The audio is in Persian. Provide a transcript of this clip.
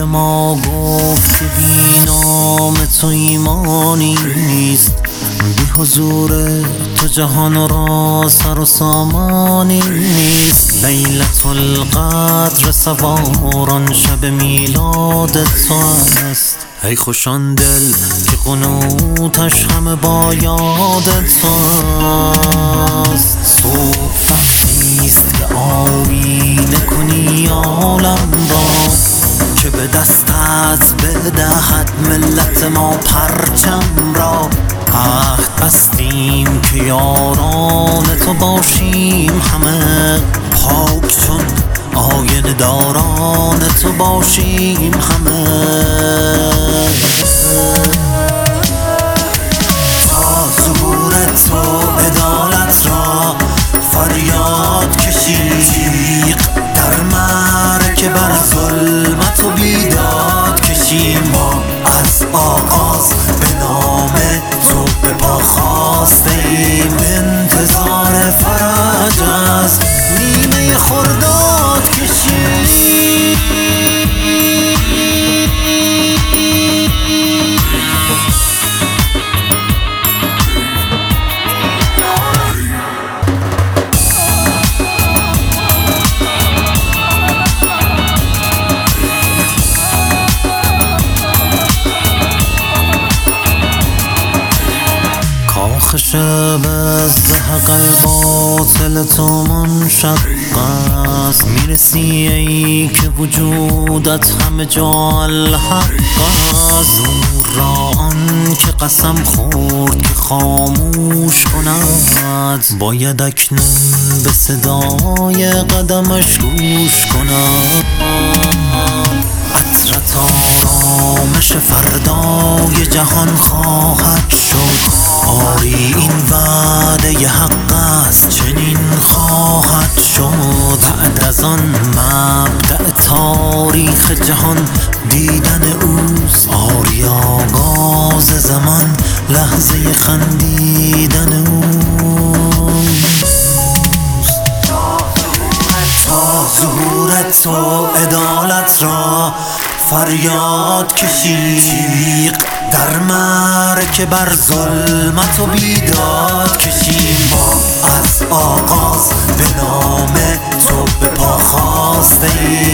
به ما گفت که بی نام تو ایمانی نیست، بی حضور تو جهان را سر و سامانی نیست. لیلة القدر سواران شب میلاد تو است، ای خوشان دل که قنوتش همه با یاد تو است. صبح وقتیست که آیینه کنی عالم را، که به دستت بدهد ملت ما پرچم را. عهد بستیم که یاران تو باشیم همه، پاک چون آینه داران تو باشیم همه. تا ظهور تو عدالت را فریاد کشیم، در معرکه بر ظلمت و بیداد کشیم. ما از آغاز به نام تو به پا خواستیم، انتظار فرج از نیمه خرداد کشیم. کاخ شب از حق الباطل تو منشق است، میرسی ای که وجودت همه جا الحق است. زور را آن که قسم خورد که خاموش کند، باید اکنون به صدای قدمش گوش کند. عطرت آرامش فردای جهان خواهد شد، آری این وعده حق است چنین خواهد شد. بعد از آن مبدأ تاریخ جهان دیدن اوست، آری آغاز زمان لحظه خندیدن اوست. تا ظهور تو عدالت را فریاد کشیم، در معرکه بر ظلمت و بیداد کشیم. ما از آغاز به نام تو به پا خواستیم،